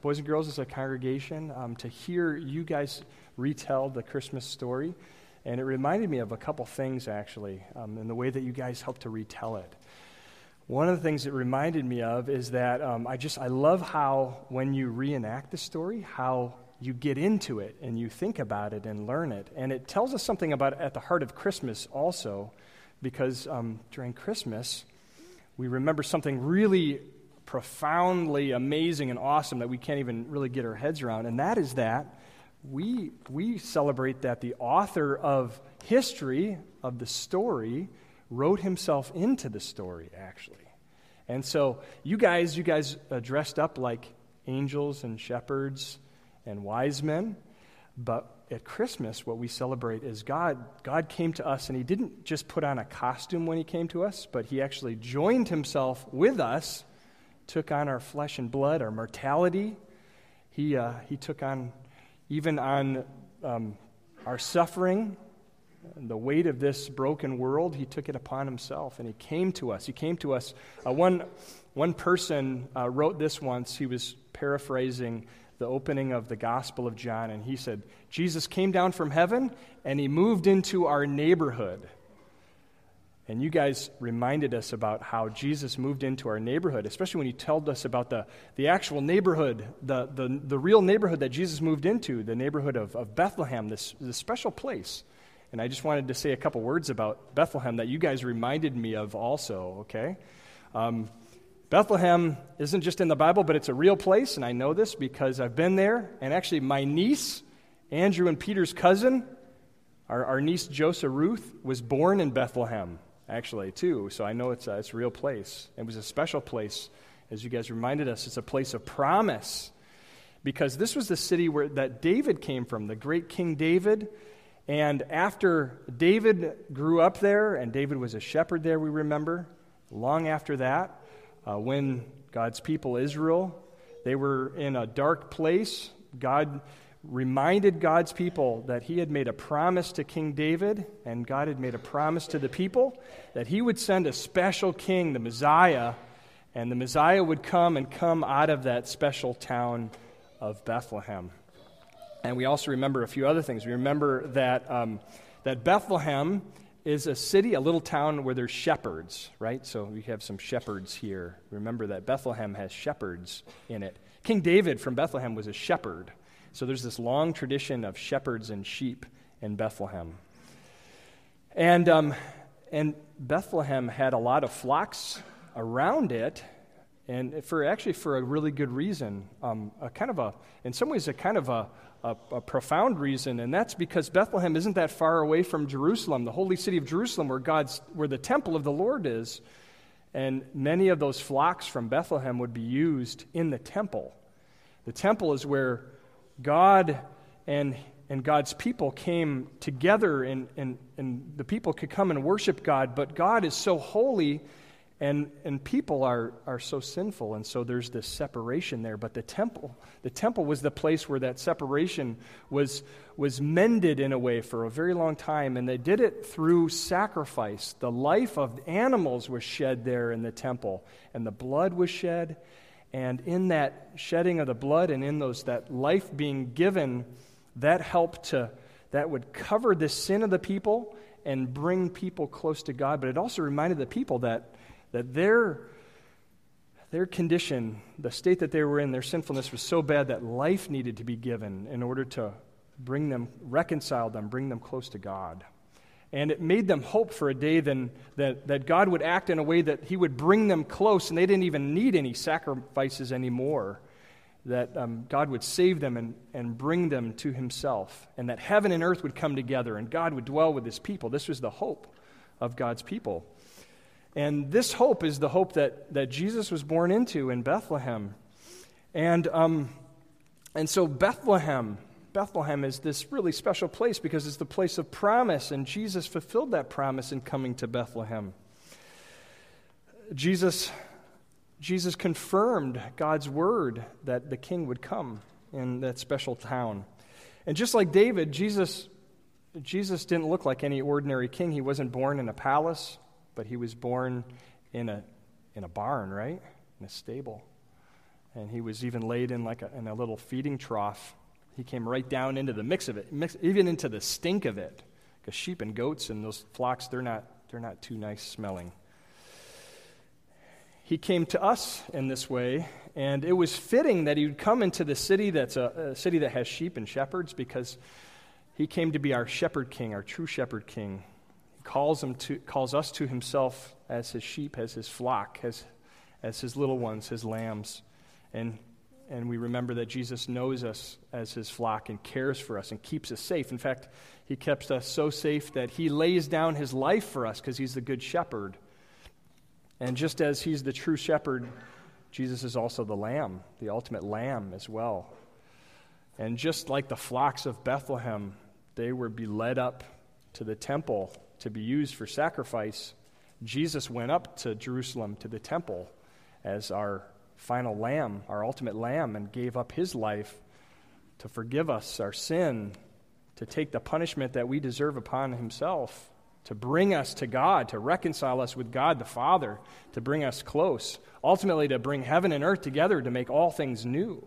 boys and girls as a congregation, to hear you guys retell the Christmas story. And it reminded me of a couple things, actually, in the way that you guys helped to retell it. One of the things it reminded me of is that I love how when you reenact the story, how you get into it and you think about it and learn it. And it tells us something about at the heart of Christmas also, because during Christmas, we remember something really profoundly amazing and awesome that we can't even really get our heads around, and that is that we celebrate that the author of history, of the story, wrote himself into the story, actually. And so you guys dressed up like angels and shepherds and wise men, but at Christmas, what we celebrate is God came to us, and he didn't just put on a costume when he came to us, but he actually joined himself with us, took on our flesh and blood, our mortality. He took on, even on our suffering, the weight of this broken world, he took it upon himself, and he came to us. He came to us. One person wrote this once. He was paraphrasing the opening of the Gospel of John, and he said, Jesus came down from heaven, and he moved into our neighborhood. And you guys reminded us about how Jesus moved into our neighborhood, especially when you told us about the actual neighborhood, the real neighborhood that Jesus moved into, the neighborhood of Bethlehem, this special place. And I just wanted to say a couple words about Bethlehem that you guys reminded me of also, okay? Bethlehem isn't just in the Bible, but it's a real place, and I know this because I've been there. And actually, my niece, Andrew and Peter's cousin, our niece, Josa Ruth, was born in Bethlehem, actually, too. So I know it's a real place. It was a special place. As you guys reminded us, it's a place of promise, because this was the city that David came from, the great King David. And after David grew up there, and David was a shepherd there, we remember, long after that, when God's people, Israel, they were in a dark place, God reminded God's people that he had made a promise to King David, and God had made a promise to the people that he would send a special king, the Messiah, and the Messiah would come out of that special town of Bethlehem. And we also remember a few other things. We remember that Bethlehem is a city, a little town where there's shepherds, right? So we have some shepherds here. Remember that Bethlehem has shepherds in it. King David from Bethlehem was a shepherd. So there's this long tradition of shepherds and sheep in Bethlehem. And Bethlehem had a lot of flocks around it, and for a really good reason. In some ways, a profound reason, and that's because Bethlehem isn't that far away from Jerusalem, the holy city of Jerusalem, where the temple of the Lord is. And many of those flocks from Bethlehem would be used in the temple. The temple is where God and God's people came together, and the people could come and worship God, but God is so holy, and people are so sinful, and so there's this separation there. But the temple was the place where that separation was mended in a way for a very long time, and they did it through sacrifice. The life of animals was shed there in the temple, and the blood was shed, and in that shedding of the blood and in that life being given, that would cover the sin of the people and bring people close to God. But it also reminded the people that their condition, the state that they were in, their sinfulness was so bad that life needed to be given in order to reconcile them, bring them close to God. And it made them hope for a day that God would act in a way that he would bring them close, and they didn't even need any sacrifices anymore, that God would save them and bring them to himself, and that heaven and earth would come together, and God would dwell with his people. This was the hope of God's people. And this hope is the hope that Jesus was born into in Bethlehem. And so Bethlehem is this really special place because it's the place of promise, and Jesus fulfilled that promise in coming to Bethlehem. Jesus confirmed God's word that the king would come in that special town. And just like David, Jesus didn't look like any ordinary king. He wasn't born in a palace, but he was born in a barn, right? In a stable. And he was even laid in in a little feeding trough. He came right down into the mix of it, even into the stink of it. Because sheep and goats and those flocks, they're not too nice smelling. He came to us in this way, and it was fitting that he would come into the city that's a city that has sheep and shepherds, because he came to be our shepherd king, our true shepherd king. He calls us to himself as his sheep, as his flock, as his little ones, his lambs. And we remember that Jesus knows us as his flock and cares for us and keeps us safe. In fact, he keeps us so safe that he lays down his life for us because he's the good shepherd. And just as he's the true shepherd, Jesus is also the lamb, the ultimate lamb as well. And just like the flocks of Bethlehem, they would be led up to the temple to be used for sacrifice. Jesus went up to Jerusalem, to the temple, as our final lamb, our ultimate lamb, and gave up his life to forgive us our sin, to take the punishment that we deserve upon himself, to bring us to God, to reconcile us with God the Father, to bring us close, ultimately to bring heaven and earth together to make all things new.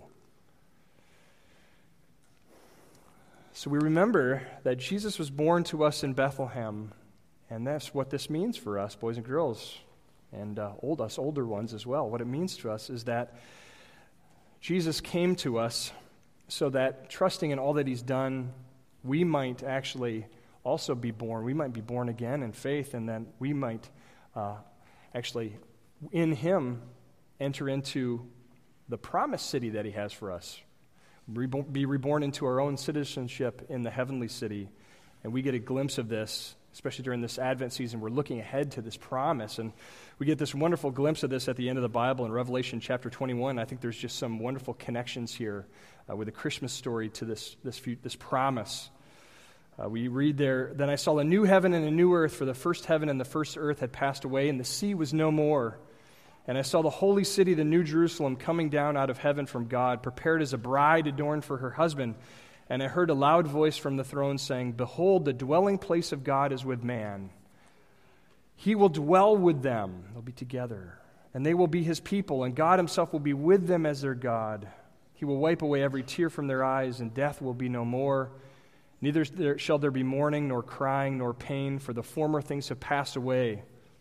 So we remember that Jesus was born to us in Bethlehem, and that's what this means for us, boys and girls, and us older ones as well. What it means to us is that Jesus came to us so that, trusting in all that he's done, we might actually also be born. We might be born again in faith, and then we might actually, in him, enter into the promised city that he has for us. Be reborn into our own citizenship in the heavenly city. And we get a glimpse of this, especially during this Advent season. We're looking ahead to this promise, and we get this wonderful glimpse of this at the end of the Bible in Revelation chapter 21. I think there's just some wonderful connections here with the Christmas story to this promise. We read there, "Then I saw a new heaven and a new earth, for the first heaven and the first earth had passed away, and the sea was no more. And I saw the holy city, the new Jerusalem, coming down out of heaven from God, prepared as a bride adorned for her husband. And I heard a loud voice from the throne saying, 'Behold, the dwelling place of God is with man. He will dwell with them.'" They'll be together. "And they will be his people, and God himself will be with them as their God. He will wipe away every tear from their eyes, and death will be no more. Neither shall there be mourning, nor crying, nor pain, for the former things have passed away."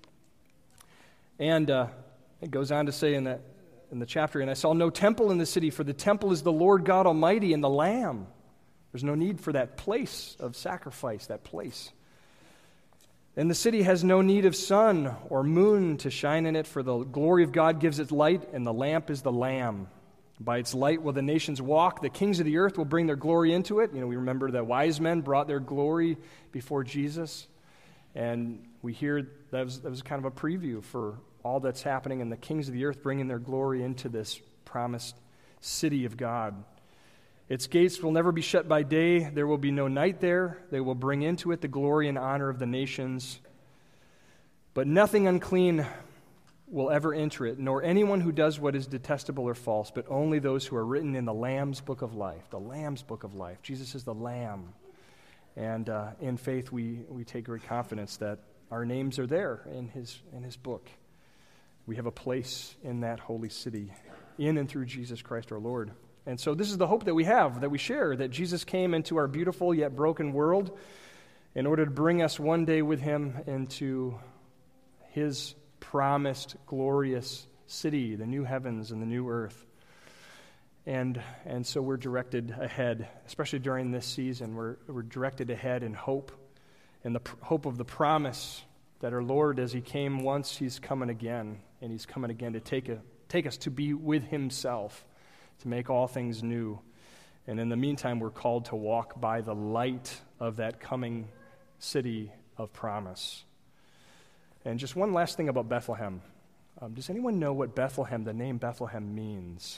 And it goes on to say in the chapter, "And I saw no temple in the city, for the temple is the Lord God Almighty and the Lamb." There's no need for that place of sacrifice, that place. "And the city has no need of sun or moon to shine in it, for the glory of God gives it light, and the lamp is the Lamb. By its light will the nations walk. The kings of the earth will bring their glory into it." We remember that wise men brought their glory before Jesus. And we hear that was kind of a preview for all that's happening, and the kings of the earth bringing their glory into this promised city of God. "Its gates will never be shut by day. There will be no night there. They will bring into it the glory and honor of the nations. But nothing unclean will ever enter it, nor anyone who does what is detestable or false, but only those who are written in the Lamb's book of life." The Lamb's book of life. Jesus is the Lamb. And in faith, we take great confidence that our names are there in his book. We have a place in that holy city, in and through Jesus Christ our Lord. And so this is the hope that we have, that we share, that Jesus came into our beautiful yet broken world in order to bring us one day with him into his promised glorious city, the new heavens and the new earth. And so we're directed ahead, especially during this season. We're directed ahead in hope, in the hope of the promise that our Lord, as he came once, he's coming again, and he's coming again to take us to be with himself, to make all things new. And in the meantime, we're called to walk by the light of that coming city of promise. And just one last thing about Bethlehem. Does anyone know what Bethlehem, the name Bethlehem, means?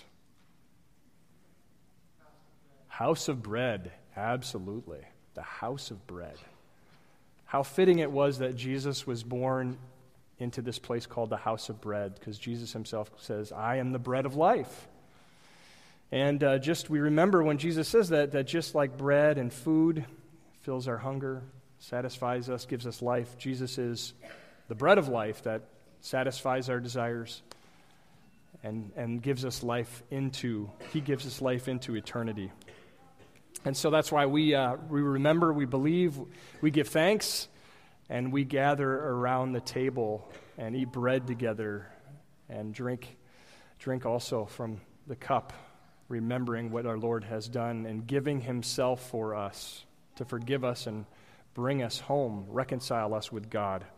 House of bread. Absolutely. The house of bread. How fitting it was that Jesus was born into this place called the house of bread, because Jesus himself says, "I am the bread of life." And we remember when Jesus says that just like bread and food fills our hunger, satisfies us, gives us life, Jesus is the bread of life that satisfies our desires and gives us life into eternity. And so that's why we remember, we believe, we give thanks, and we gather around the table and eat bread together and drink also from the cup, remembering what our Lord has done and giving himself for us to forgive us and bring us home, reconcile us with God.